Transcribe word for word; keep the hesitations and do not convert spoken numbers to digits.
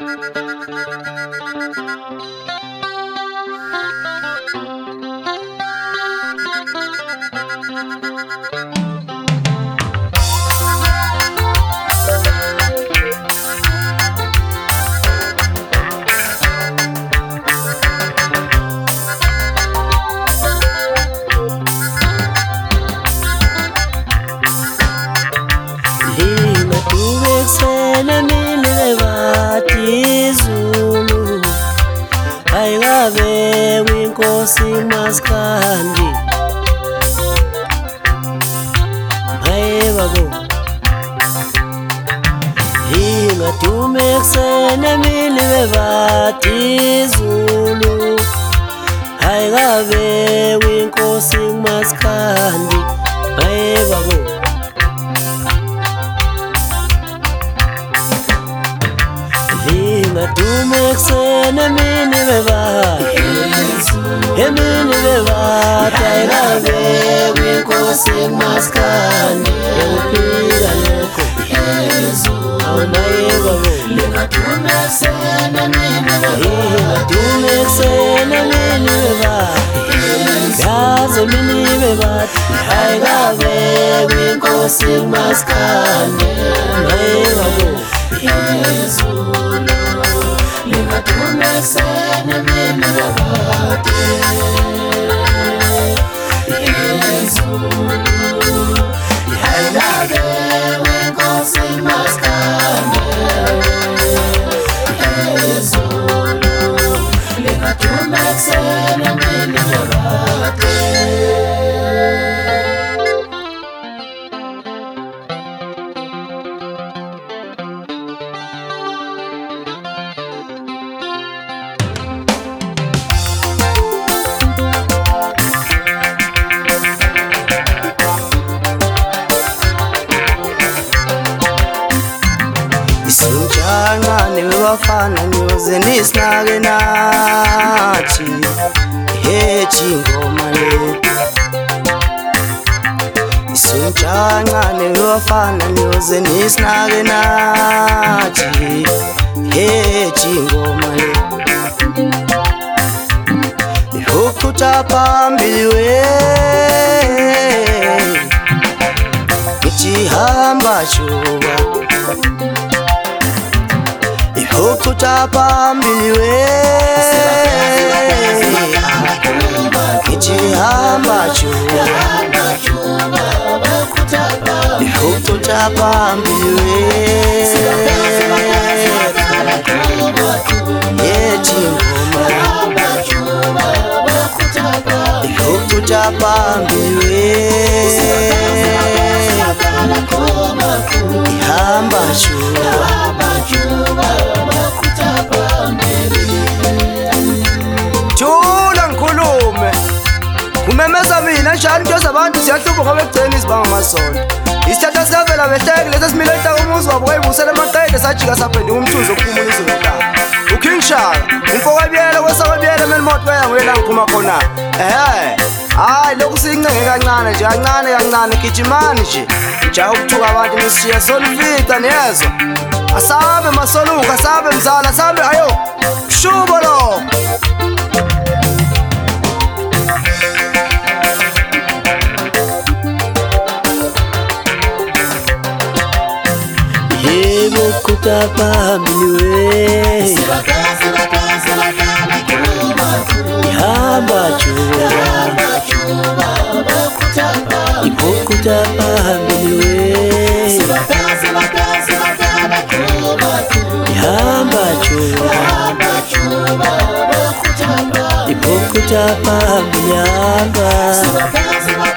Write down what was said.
Maskandi Maevabo Hinga tumeksene miliwe vati Zulu Haigave winkosi maskandi Maevabo Hinga tumeksene miliwe vati Emini beba tairabe winkosi maskani Eupira loko Yezu Aunayebabo Lingatumesene mini beba Lingatumesene mini beba Yaze mini beba Tairabe winkosi maskani Aunayebabo Yezu Lingatumesene mini beba Wafana nyuze nisnage nachi Hechi ngoma le Isunchanga ne wafana nyuze nisnage nachi Hechi ngoma le Ihukuta pambiliwe Ichihamba shuba Ukuta pambiliwe Ichihamba chuba Ukuta pambiliwe Yechi ngoma Ukuta pambiliwe Ihamba chuba Jula ngikhulume kumemeza mina njani nto zabantu siyahlubuka bekugcina izibanga amasonto isithatha siyavela behleke lesi simile ehlaka umuzi wabo wayibusela amaqede sajika saphendi umthuzo okuphuma izolaka uKing Shaka umfokwabiyela kwesakwabiyela melimoto kayangwela ngiphuma khona ehe hayi lokhu siyincenge kancane nje kancane kancane gijimani nje nja ukuthuka abantu nisishiya solifita niyezwa asabe masoluka asabe mzala asabe ayo shubo lo Yebo kuta pambiliwe Ihamba chuba Ipo kuta pambiliwe Ihamba chuba Ipo kuta pambiliamba